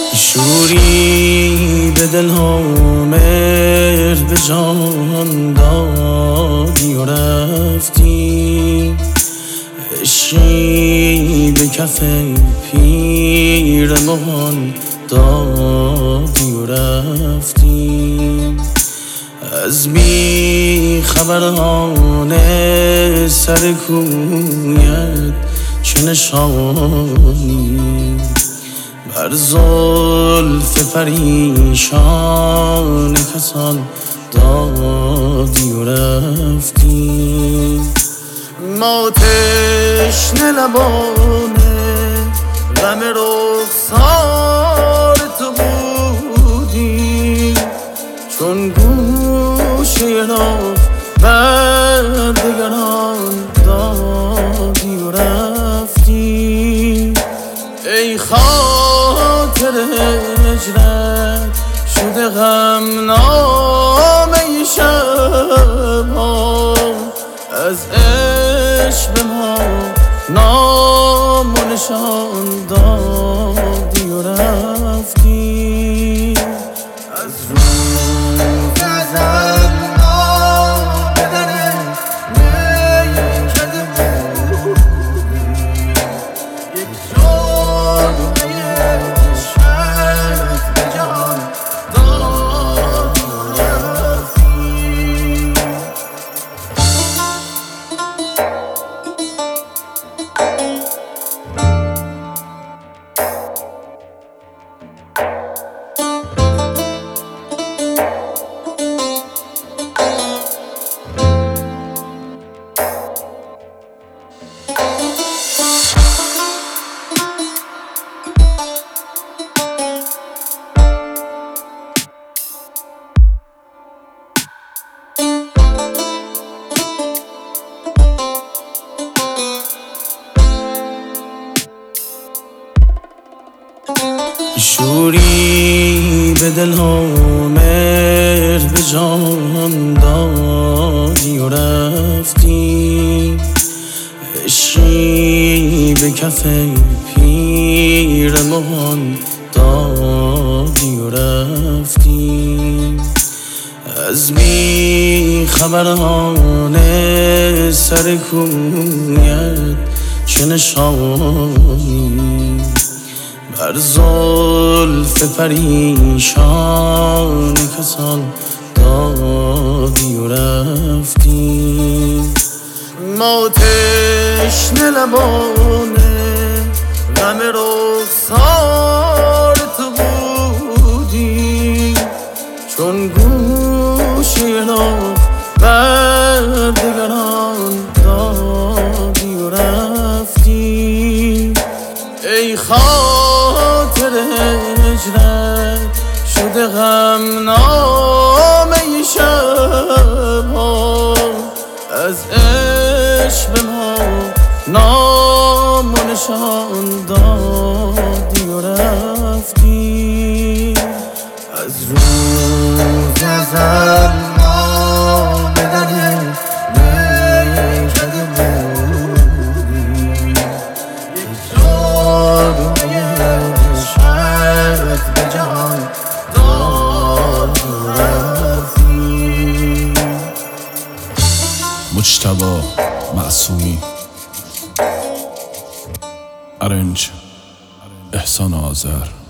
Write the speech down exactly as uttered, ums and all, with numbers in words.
شوری به دل ها مهر به جان دادی و رفتی، عشقی به کف پیر مغان دادی و رفتی. از بی خبران سر کویت چه نشانی، بر زلف پریشان کسان دادی و رفتی. ما تشنه لبانه غم رخسار تو بودیم، چون گوشه را بر دگران دادی و رفتی. ای خاطر هجرت شده غمنامه شب‌ها، از عشق به ما نام و نشان دادی و رفتی. از روز ازل ما به در میکده بودیم، یک جادوی عشقت به جهان دادی و رفتی. شوری به دل ها مهر به جان دادی و رفتی، عشقی به کف پیر مغان دادی و رفتی. از بی خبران سر کویت چه نشانی، بر زلف پریشان کسان دادی و رفتی. ما تشنه لبانه غم رخسار تو بودیم، چون گوشه را بر دگران دادی و رفتی. ای خاطر هجرت شده غمنامه شب‌ها، از عشق به ما نام و نشان دادی و رفتی. از روز ازل ما به در میکده بودیم، یک جادوی عشقت به جهان دادی و رفتی. مجتبی معصومی، ارنج احسان آذر.